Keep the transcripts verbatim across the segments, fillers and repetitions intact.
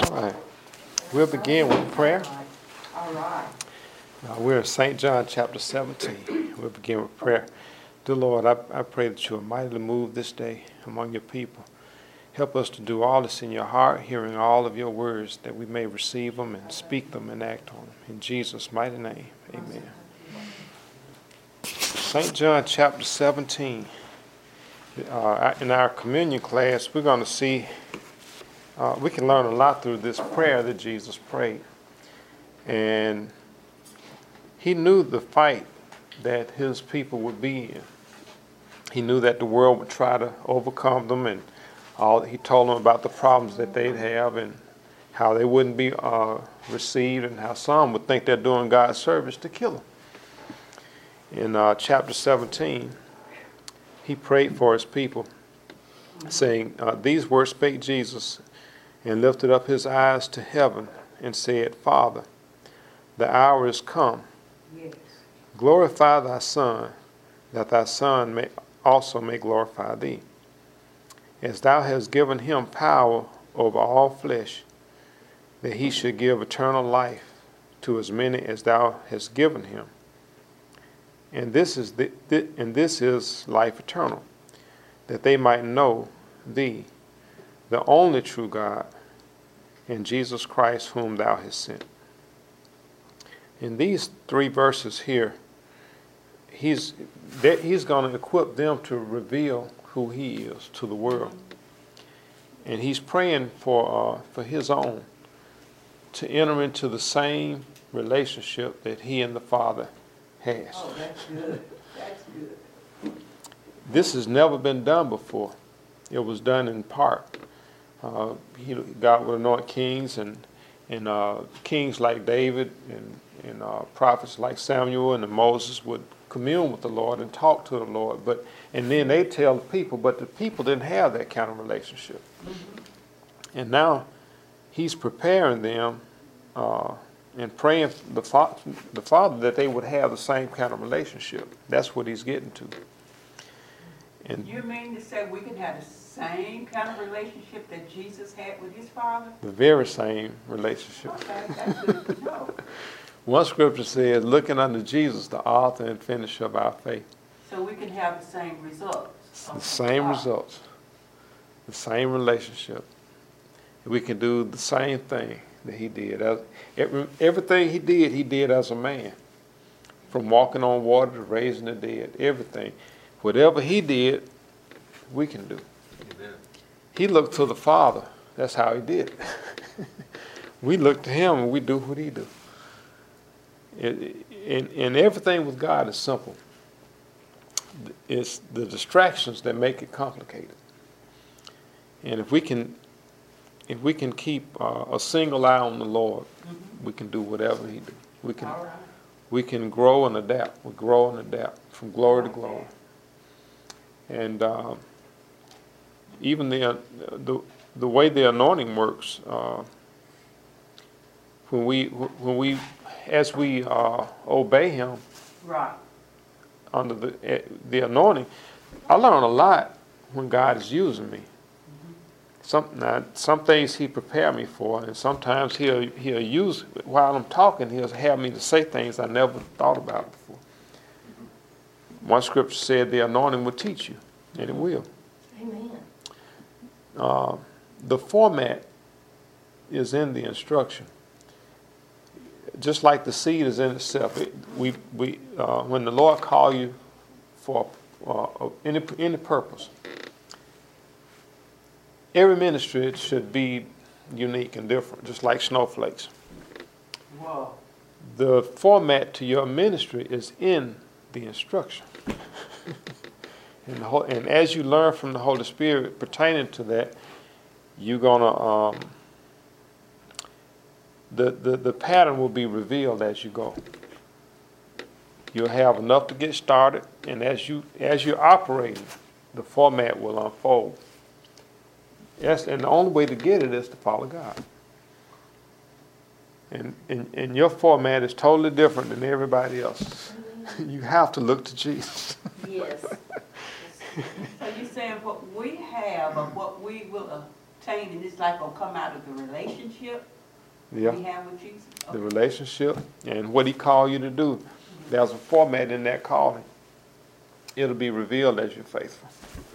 All right. We'll begin with prayer. All right. Uh, we're in Saint John chapter seventeen. We'll begin with prayer. Dear Lord, I, I pray that you will mightily move this day among your people. Help us to do all that's in your heart, hearing all of your words, that we may receive them and speak them and act on them. In Jesus' mighty name, amen. Saint John chapter seventeen. Uh, in our communion class, we're going to see, uh, we can learn a lot through this prayer that Jesus prayed. And he knew the fight that his people would be in. He knew that the world would try to overcome them, and all, he told them about the problems that they'd have and how they wouldn't be uh, received, and how some would think they're doing God's service to kill them. In uh, chapter seventeen, he prayed for his people, saying, uh, these words spake Jesus, and lifted up his eyes to heaven, and said, Father, the hour is come. Yes. Glorify thy Son, that thy Son may also may glorify thee, as thou hast given him power over all flesh, that he should give eternal life to as many as thou hast given him. And this is the, th- and this is life eternal, that they might know thee, the only true God, and Jesus Christ whom thou hast sent. In these three verses here, he's that he's going to equip them to reveal who he is to the world, and he's praying for uh, for his own to enter into the same relationship that he and the Father has. Oh, that's good. That's good. This has never been done before. It was done in part. Uh, he, God would anoint kings and and uh, kings like David and and uh, prophets like Samuel and Moses would commune with the Lord and talk to the Lord. But and then they tell the people, but the people didn't have that kind of relationship. Mm-hmm. And now he's preparing them uh, and praying the, fa- the Father that they would have the same kind of relationship. That's what he's getting to. And you mean to say we can have the same kind of relationship that Jesus had with his Father? The very same relationship. Okay, that's good to know. One scripture says, looking unto Jesus, the author and finisher of our faith. So we can have the same results. The same God. results. The same relationship. We can do the same thing that he did. As, every, everything he did, he did as a man. From walking on water to raising the dead. Everything. Whatever he did, we can do. Amen. He looked to the Father. That's how he did it. We look to him and we do what he do. It, and, and everything with God is simple. It's the distractions that make it complicated. And if we can, if we can keep uh, a single eye on the Lord, mm-hmm. we can do whatever he do. We can, right. we can grow and adapt. We grow and adapt from glory to glory. And uh, even the, uh, the the way the anointing works, uh, when we when we as we uh, obey him, right, under the uh, the anointing, I learn a lot when God is using me. Mm-hmm. Some now, some things he prepared me for, and sometimes he'll he'll use while I'm talking. He'll have me to say things I never thought about before. Mm-hmm. One scripture said the anointing will teach you, and it will. Amen. Uh, the format is in the instruction. Just like the seed is in itself, it, we we uh, when the Lord call you for uh, any any purpose, every ministry should be unique and different, just like snowflakes. Wow. The format to your ministry is in the instruction, and, the whole, and as you learn from the Holy Spirit pertaining to that, you're gonna. Um, The, the, the pattern will be revealed as you go. You'll have enough to get started, and as you as you're operating, the format will unfold. Yes, and the only way to get it is to follow God. And and, and your format is totally different than everybody else. You have to look to Jesus. Yes. So you're saying what we have or what we will obtaining, it's like gonna come out of the relationship Yeah, we have with Jesus? the Okay. relationship and what he called you to do. There's a format in that calling. It'll be revealed as you're faithful.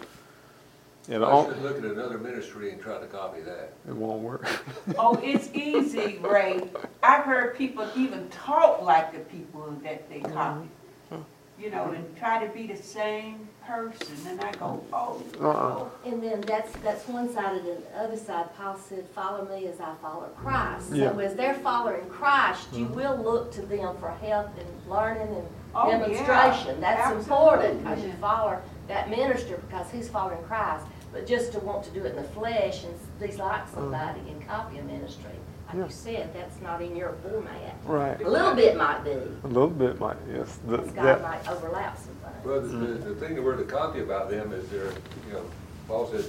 It'll I on- should look at another ministry and try to copy that. it won't work. Oh, it's easy, Ray. I've heard people even talk like the people that they copy. You know, and try to be the same person, and I go, oh, Uh-uh. And then that's, that's one side, and the other side, Paul said, follow me as I follow Christ. Yeah. So as they're following Christ, you will look to them for help and learning and Oh, yeah. demonstration. That's Absolutely. important, because you follow that minister because he's following Christ. But just to want to do it in the flesh and be like somebody and copy a ministry, like Yeah. you said, that's not in your format. Right. A little bit might be, A little bit might, yes. The- because God that- might overlap some things. Well, the, the, the thing that we're to copy about them is their, you know, Paul said,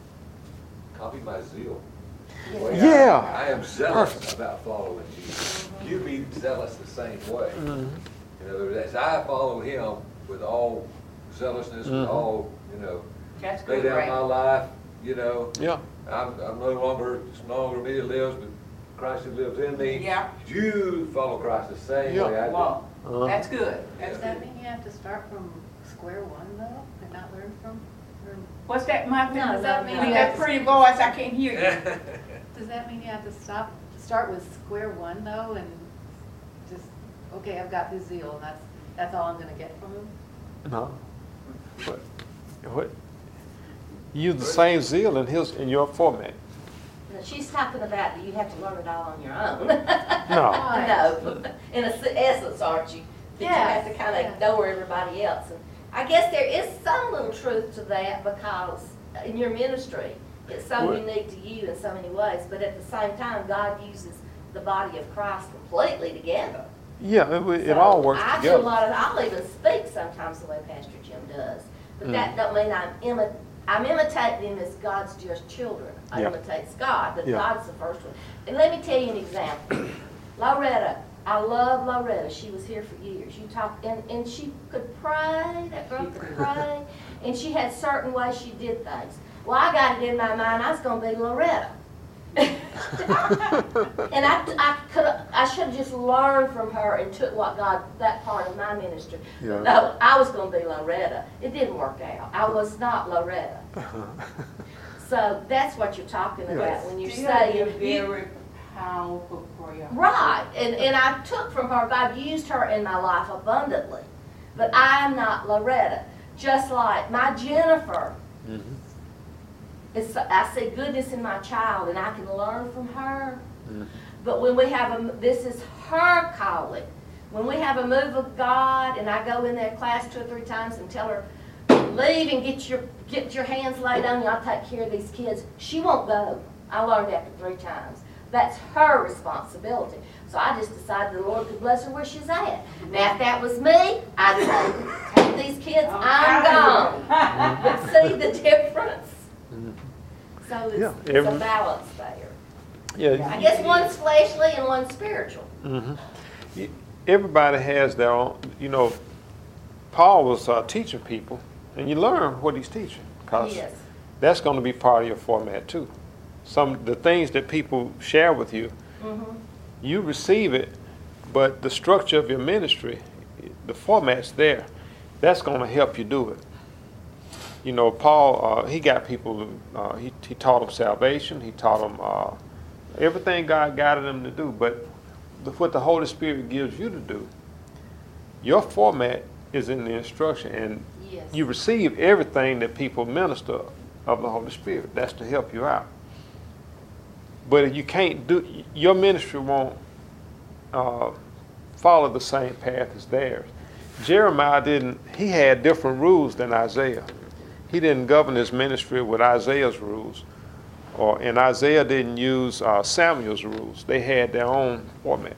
copy my zeal. The way I- Yeah. I am zealous about following Jesus. You be zealous the same way. Mhm. In other words, as I follow him with all zealousness, with Mhm. all, you know, that's lay good, down my Ray. life, you know, Yeah, I'm, I'm no longer, it's no longer me that lives, but Christ who lives in me. Yeah. You follow Christ the same Yeah. way I do. Wow, Uh-huh. that's good. That's Does that good. mean you have to start from square one though, and not learn from, or What's that, Martha? No, does that mean With you that have to, pretty voice, I can't hear you. does that mean you have to stop, start with square one though, and just, okay, I've got this zeal, and that's, that's all I'm gonna get from him? no. What, what, use the same zeal in his, in your format. Now, she's talking about, do you have to learn it all on your own? No. Right. No, in a s- essence, aren't you? That you have to Yes, kind of yes. ignore everybody else. And I guess there is some little truth to that, because in your ministry, it's so What? unique to you in so many ways, but at the same time, God uses the body of Christ completely together. Yeah, it, it So all works I do a together. lot of, I'll even speak sometimes the way Pastor Jim does, but Mm. that don't mean I'm imi- I'm imitating him as God's dear children. I Yeah. imitate God, but Yeah. God's the first one. And let me tell you an example. Loretta, I love Loretta. She was here for years. You talk, and, and she could pray, that girl could pray, and she had certain ways she did things. Well, I got it in my mind I was gonna be Loretta. And I, I could, I should have just learned from her and took what God, that part of my ministry. Yeah. No, I was gonna be Loretta. It didn't work out. I was not Loretta. So that's what you're talking about when you're Still, saying. you're you- very powerful prayer. Right, and, and I took from her, God used her in my life abundantly. But I'm not Loretta. Just like my Jennifer, Mhm. it's, I see goodness in my child and I can learn from her. Mhm. But when we have a, this is her calling. When we have a move of God and I go in their class two or three times and tell her, leave and get your, get your hands laid on you, I'll take care of these kids. She won't go. I learned after three times. That's her responsibility. So I just decided the Lord could bless her where she's at. Now if that was me, I'd say, take these kids, I'm gone. But see the difference? Mhm. So it's, Yeah, it's a every- balance there. Yeah. I guess one's fleshly and one's spiritual. Mhm. Y- Everybody has their own, you know, Paul was uh, teaching people, and you learn what he's teaching, because Yes. that's going to be part of your format too. Some the things that people share with you, Mhm. you receive it, but the structure of your ministry, the format's there. That's going to help you do it. You know, Paul, uh, he got people, uh, he, he taught them salvation, he taught them uh, everything God guided them to do, but the, what the Holy Spirit gives you to do, your format is in the instruction, and Yes. you receive everything that people minister of the Holy Spirit. That's to help you out. But if you can't do, your ministry won't uh, follow the same path as theirs. Jeremiah didn't, he had different rules than Isaiah. He didn't govern his ministry with Isaiah's rules. Or, and Isaiah didn't use uh, Samuel's rules. They had their own format.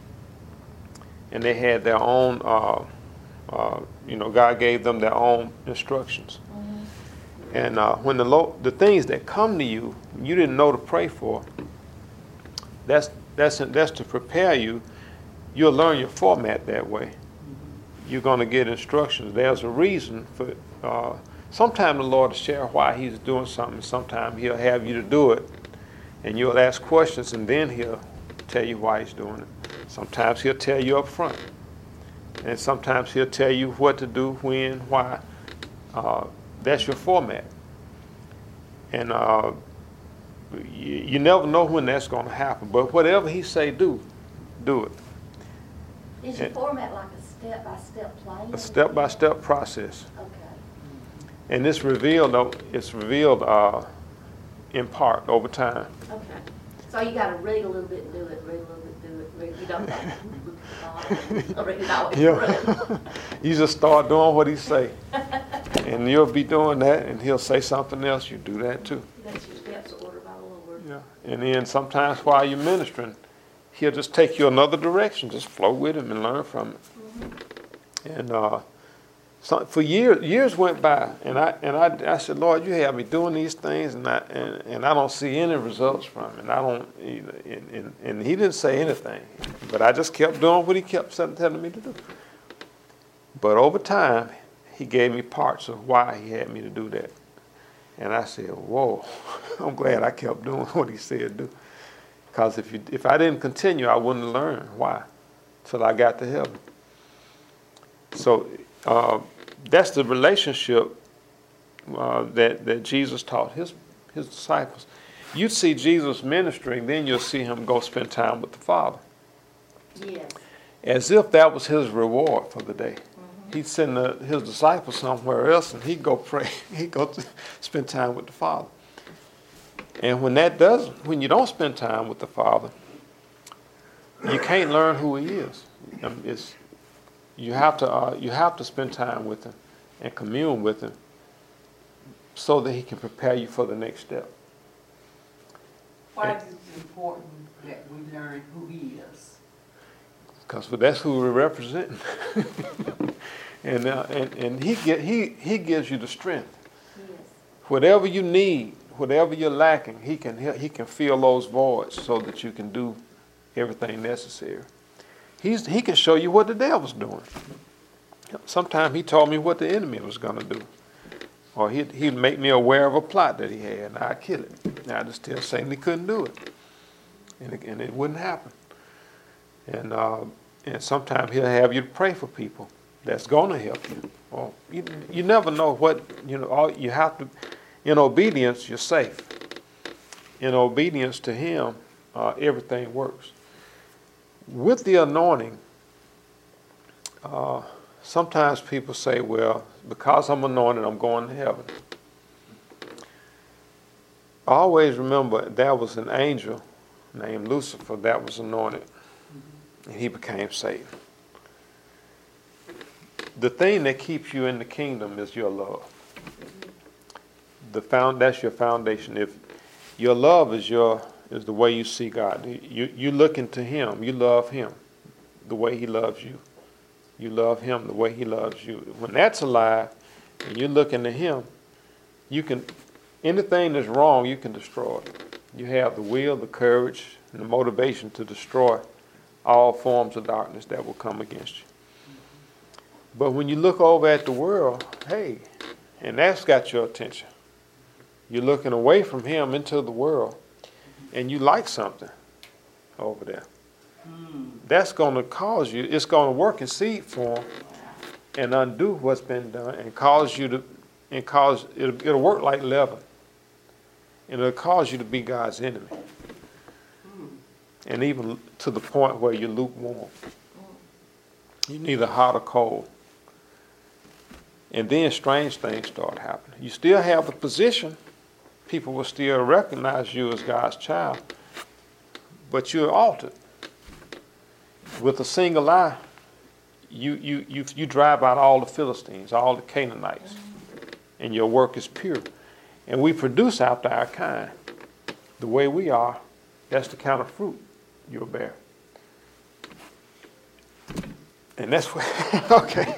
And they had their own, uh, uh, you know, God gave them their own instructions. And uh, when the lo- the things that come to you, you didn't know to pray for, that's, that's, that's to prepare you. You'll learn your format that way. You're going to get instructions. There's a reason for, uh, sometimes the Lord will share why he's doing something. Sometimes he'll have you to do it And you'll ask questions, and then he'll tell you why he's doing it. Sometimes he'll tell you up front. And sometimes he'll tell you what to do, when, why. Uh, that's your format. And uh, you, you never know when that's going to happen. But whatever he say do, do it. Is your And- format like a step-by-step plan? A step-by-step process. Okay. And it's revealed, though, it's revealed uh, in part over time. Okay. So you gotta read a little bit and do it, read a little bit, do it, read, you don't, uh, read it all the way Yeah. through. You just start doing what he say. And you'll be doing that, and he'll say something else, you do that too. That's your steps ordered by the Lord. Yeah. And then sometimes while you're ministering, he'll just take you another direction. Just flow with him and learn from it. Mm-hmm. And uh, so for years, years went by, and I and I, I said, Lord, you have me doing these things, and I and, and I don't see any results from it. And I don't, and, and, and he didn't say anything, but I just kept doing what he kept telling me to do. But over time, he gave me parts of why he had me to do that. And I said, whoa, I'm glad I kept doing what he said do. Because if you, if I didn't continue, I wouldn't learn why till I got to heaven. So uh, that's the relationship uh, that, that Jesus taught his, his disciples. You see Jesus ministering, then you'll see him go spend time with the Father. Yes. As if that was his reward for the day. He'd send the, his disciples somewhere else, and he'd go pray. He'd go to spend time with the Father. And when that does, when you don't spend time with the Father, you can't learn who he is. Um, It's, you have to uh, you have to spend time with him and commune with him so that he can prepare you for the next step. Why is it important that we learn who he is? Because that's who we're representing. and, uh, and and he get he he gives you the strength. Yes. Whatever you need, whatever you're lacking, he can he, he can fill those voids so that you can do everything necessary. He's he can show you what the devil's doing. Sometimes he told me what the enemy was going to do, or he'd he'd make me aware of a plot that he had, and I'd kill it. And I just tell Satan he couldn't do it, and it, and it wouldn't happen. And uh, and sometimes he'll have you to pray for people that's going to help you. Well, you you never know what you know. All you have to, in obedience, you're safe. In obedience to him, uh, everything works. With the anointing, uh, sometimes people say, "Well, because I'm anointed, I'm going to heaven." Always remember there was an angel named Lucifer that was anointed. And he became Satan. The thing that keeps you in the kingdom is your love. The found, that's your foundation. If your love is your is the way you see God, you you look into him, you love him the way he loves you. You love him the way he loves you. When that's alive and you look into him, you can anything that's wrong, you can destroy it. You have the will, the courage, and the motivation to destroy all forms of darkness that will come against you. But when you look over at the world, hey, and that's got your attention. You're looking away from him into the world, and you like something over there. Mm. That's going to cause you, it's going to work in seed form and undo what's been done and cause you to, and cause, it'll, it'll work like leaven. And it'll cause you to be God's enemy. And even to the point where you're lukewarm. You're neither hot or cold. And then strange things start happening. You still have the position. People will still recognize you as God's child. But you're altered. With a single eye, you, you, you, you drive out all the Philistines, all the Canaanites. And your work is pure. And we produce after our kind. The way we are, that's the kind of fruit you'll bear. And that's what, okay.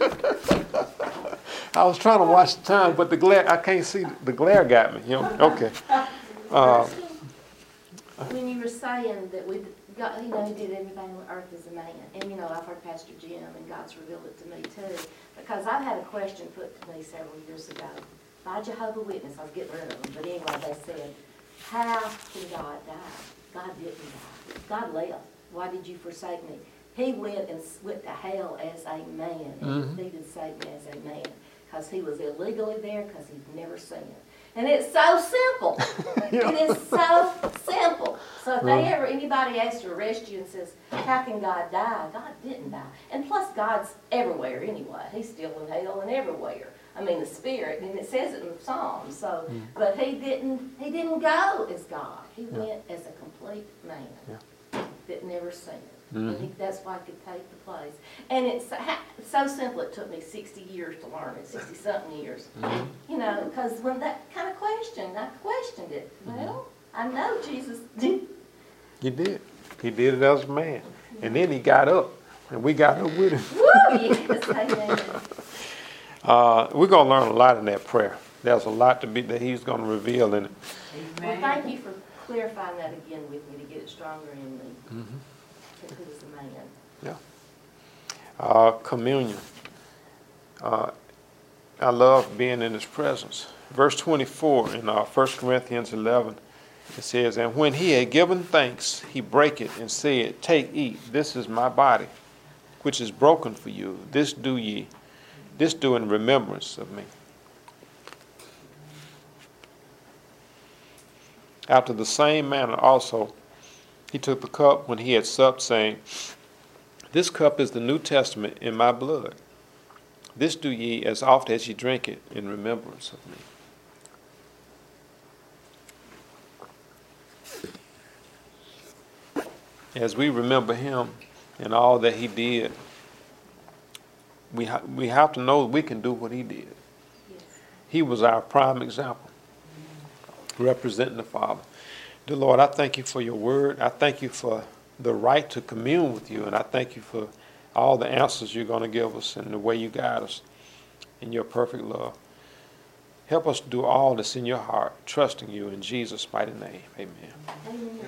I was trying to watch the time, but the glare, I can't see, the glare got me, you know, okay. Uh, When you were saying that we, God, you know, he did everything on earth as a man, and you know, I've heard Pastor Jim, and God's revealed it to me too, because I've had a question put to me several years ago by Jehovah's Witness. I was getting rid of them, but anyway, they said, how can God die? God didn't die. God left. Why did you forsake me? He went and s- went to hell as a man and defeated Satan as a man because he was illegally there because he'd never sinned. And it's so simple. It is so simple. So if they ever, anybody asks to arrest you and says, how can God die? God didn't die. And plus God's everywhere anyway. He's still in hell and everywhere. I mean the spirit, and it says it in the Psalms. So, but he didn't, he didn't go as God. He went as a complete man that never sinned. And he, that's why he could take the place. And it's ha- so simple, it took me sixty years to learn it, sixty-something years. You know, because when that kind of question, I questioned it. Well, I know Jesus did. He did. He did it as a man. And then he got up, and we got up with him. Woo, yes, amen. Uh, we're going to learn a lot in that prayer. There's a lot to be that he's going to reveal in it. Well, thank you for clarifying that again with me to get it stronger in me. Mm-hmm. Who's the man? Yeah. Uh, communion. Uh, I love being in his presence. Verse twenty-four in uh, First Corinthians eleven, it says, and when he had given thanks, he brake it and said, take, eat, this is my body, which is broken for you. This do ye, this do in remembrance of me. After the same manner also, he took the cup when he had supped, saying, this cup is the New Testament in my blood. This do ye as oft as ye drink it in remembrance of me. As we remember him and all that he did, we, ha- we have to know that we can do what he did. Yes. He was our prime example, representing the Father. Dear Lord, I thank you for your word. I thank you for the right to commune with you, and I thank you for all the answers you're going to give us and the way you guide us in your perfect love. Help us to do all that's in your heart, trusting you in Jesus' mighty name. Amen. Amen.